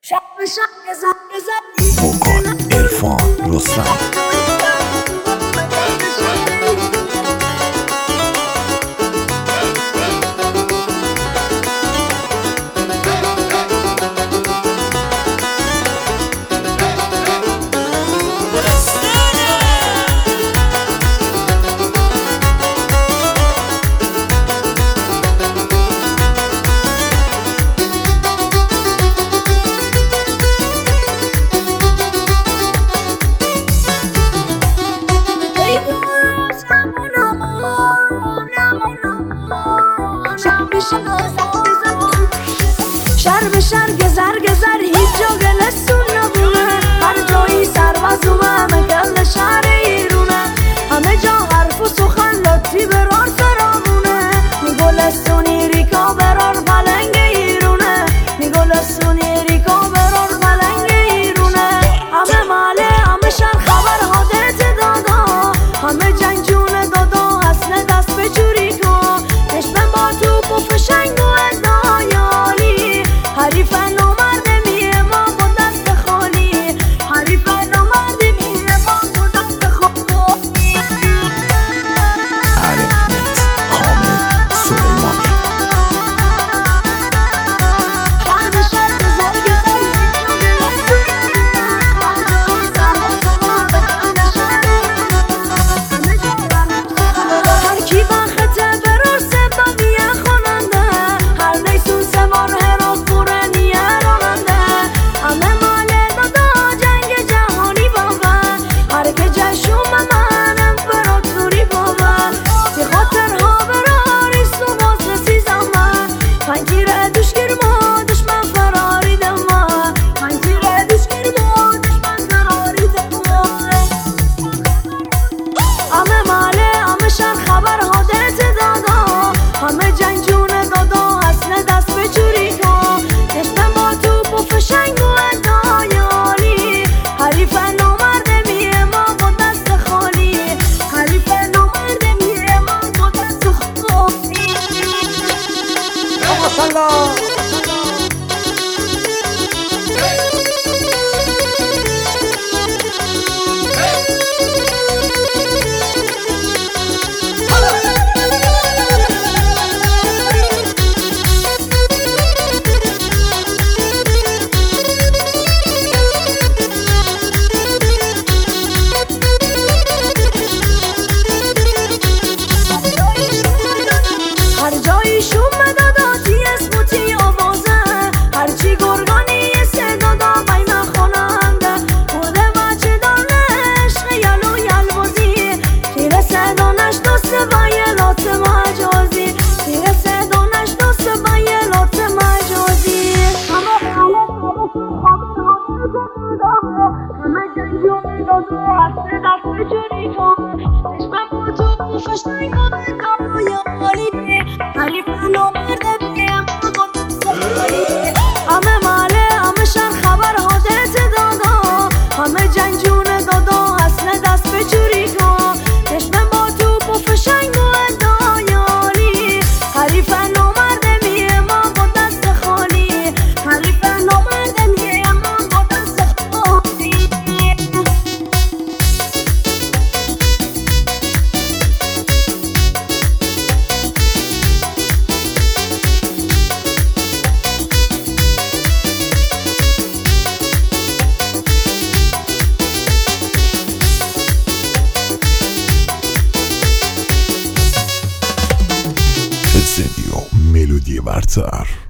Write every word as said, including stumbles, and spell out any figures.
وکال عرفان رستم. شهر به شهر گذر گذر هیچ جا گلستون نبونه، هر جایی سرباز اومه گل شهر ایرونه، همه جا حرف و سخن لطی برار سرامونه، میگلستونی ریکا برار پلنگ ایرونه، میگلستونی ریکا برار پلنگ ایرونه، همه ماله همه شهر خبر حادث دادا، همه جنجون دادا حسن دست به جوری کن، نشبه با توپ و فشنگ و ادایالی، حریفن و مردمیه ما با دست خالی، حریفن و مردمیه ما با دست خالی. حرکت حامد سلیمانی. شهر به شهر گذر گذر هر کی با خطه برار سببیه خوننده، هر نیسون سوار هرات قرنیه راننده، همه ماله دادا جنگ جهانی بابا، هر که جشوم من امپراتوری بابا، سی خاطرها براری سو باز نسیزم من، پنجیره دوشگیر ما دشمن فراری دما، پنجیره دوشگیر ما دشمن فراری دما، همه ماله همه شهر خبر حادث دادا، همه جنجون دادا حسن دست به جوری کن، نشتن با توپ و فشنگ و ادایالی، حریفن و مردمیه ما با دست خالی، حریفن و مردمیه ما با دست خالی. هر جایی شوم دادا تی اسم و تی آوازه، هرچی گرگانی یه سه دادا بایمه خوننده، بوده بچه دانه عشق یل و یل بازی، تیره سه دانش دوست بایلات مجازی، تیره سه دانش دوست بایلات مجازی، همه خاله همه جنجون دادا حسن دست به جوری کن، نشمه با تو فشنگ و ادایالی، حریفن و مردمیه ما با دست خالی، همه ماله همه شهر خبر حادث دادا، همه جنجون دادا حسن دست به جوری کن، نشمه با توپ و فشنگ و ادایالی، حریفن و مردمیه ما با دست خالی، حریفن و مردمیه ما با دست خالی. استودیو ملودی برتر.